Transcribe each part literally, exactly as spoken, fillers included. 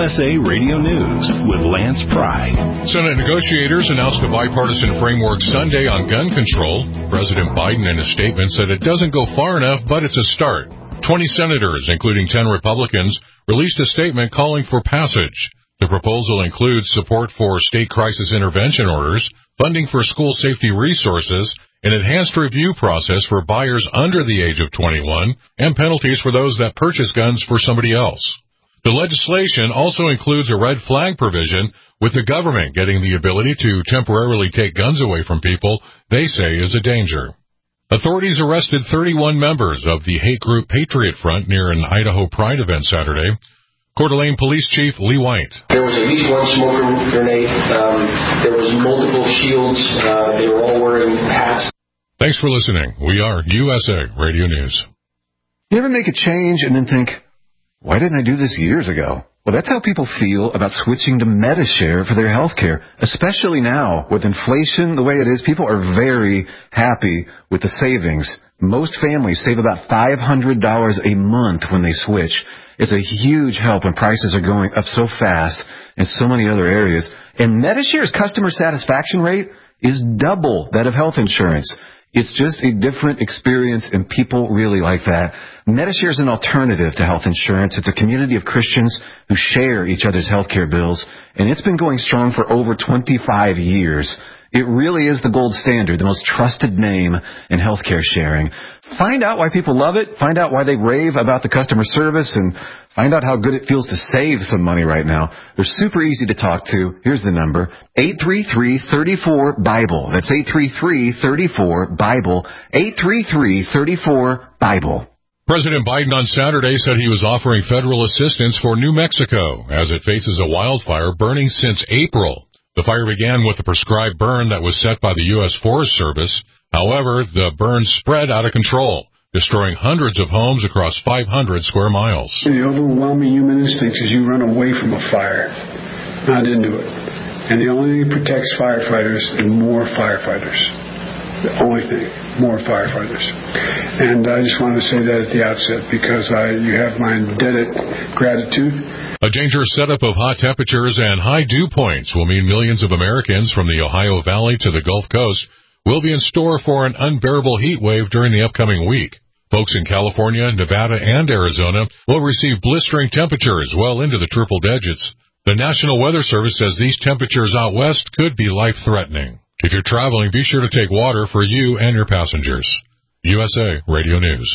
S A Radio News with Lance Pry. Senate negotiators announced a bipartisan framework Sunday on gun control. President Biden in a statement said it doesn't go far enough, but it's a start. Twenty senators, including ten Republicans, released a statement calling for passage. The proposal includes support for state crisis intervention orders, funding for school safety resources, an enhanced review process for buyers under the age of twenty-one, and penalties for those that purchase guns for somebody else. The legislation also includes a red flag provision, with the government getting the ability to temporarily take guns away from people they say is a danger. Authorities arrested thirty-one members of the hate group Patriot Front near an Idaho Pride event Saturday. Coeur d'Alene Police Chief Lee White. There was at least one smoke grenade. Um, there was multiple shields. Uh, they were all wearing hats. Thanks for listening. We are U S A Radio News. You ever make a change and then think, why didn't I do this years ago? Well, that's how people feel about switching to Medi-Share for their health care, especially now with inflation the way it is. People are very happy with the savings. Most families save about five hundred dollars a month when they switch. It's a huge help when prices are going up so fast in so many other areas. And Medi-Share's customer satisfaction rate is double that of health insurance. It's just a different experience, and people really like that. Medi-Share is an alternative to health insurance. It's a community of Christians who share each other's health care bills, and it's been going strong for over twenty-five years. It really is the gold standard, the most trusted name in healthcare sharing. Find out why people love it. Find out why they rave about the customer service, and find out how good it feels to save some money right now. They're super easy to talk to. Here's the number, eight three three, three four, BIBLE. That's eight three three, three four, BIBLE, eight three three, three four, BIBLE. President Biden on Saturday said he was offering federal assistance for New Mexico as it faces a wildfire burning since April. The fire began with a prescribed burn that was set by the U S Forest Service. However, the burn spread out of control, destroying hundreds of homes across five hundred square miles. The overwhelming human instinct is you run away from a fire. I didn't do it. And the only thing that protects firefighters is more firefighters. The only thing, more firefighters. And I just want to say that at the outset because I, you have my indebted gratitude. A dangerous setup of hot temperatures and high dew points will mean millions of Americans from the Ohio Valley to the Gulf Coast will be in store for an unbearable heat wave during the upcoming week. Folks in California, Nevada, and Arizona will receive blistering temperatures well into the triple digits. The National Weather Service says these temperatures out west could be life-threatening. If you're traveling, be sure to take water for you and your passengers. U S A Radio News.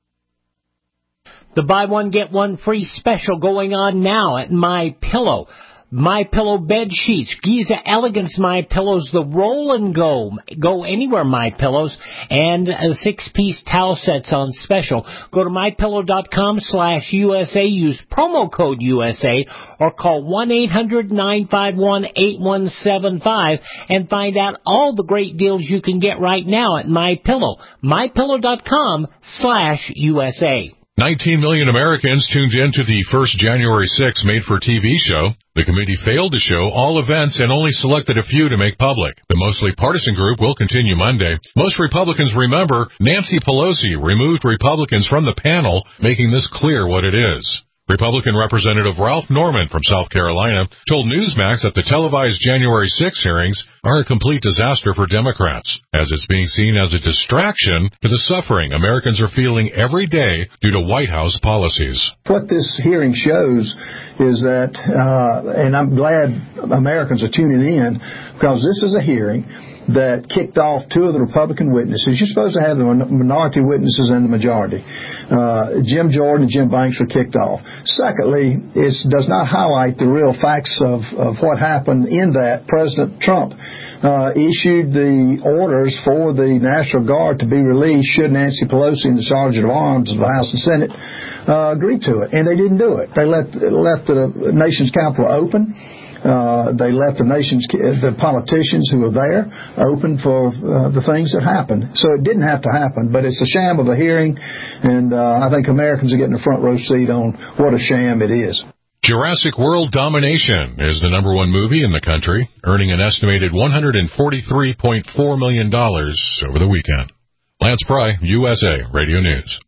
The buy one, get one free special going on now at MyPillow. MyPillow bed sheets, Giza Elegance MyPillows, the roll and go, go anywhere MyPillows, and uh, six-piece towel sets on special. Go to MyPillow.com slash USA, use promo code U S A, or call one eight hundred, nine five one, eight one seven five and find out all the great deals you can get right now at MyPillow. MyPillow.com slash USA. nineteen million Americans tuned in to the first January sixth made-for-T V show. The committee failed to show all events and only selected a few to make public. The mostly partisan group will continue Monday. Most Republicans remember Nancy Pelosi removed Republicans from the panel, making this clear what it is. Republican Representative Ralph Norman from South Carolina told Newsmax that the televised January sixth hearings are a complete disaster for Democrats, as it's being seen as a distraction to the suffering Americans are feeling every day due to White House policies. What this hearing shows is that, uh, and I'm glad Americans are tuning in, because this is a hearing that kicked off two of the Republican witnesses. You're supposed to have the minority witnesses and the majority. Uh, Jim Jordan and Jim Banks were kicked off. Secondly, it does not highlight the real facts of, of what happened in that President Trump uh, issued the orders for the National Guard to be released should Nancy Pelosi and the Sergeant of Arms of the House and Senate uh, agree to it. And they didn't do it. They left, left the nation's capital open. Uh, they left the nation's, the politicians who were there open for uh, the things that happened. So it didn't have to happen, but it's a sham of a hearing, and uh, I think Americans are getting a front row seat on what a sham it is. Jurassic World Domination is the number one movie in the country, earning an estimated one hundred forty-three point four million dollars over the weekend. Lance Pry, U S A Radio News.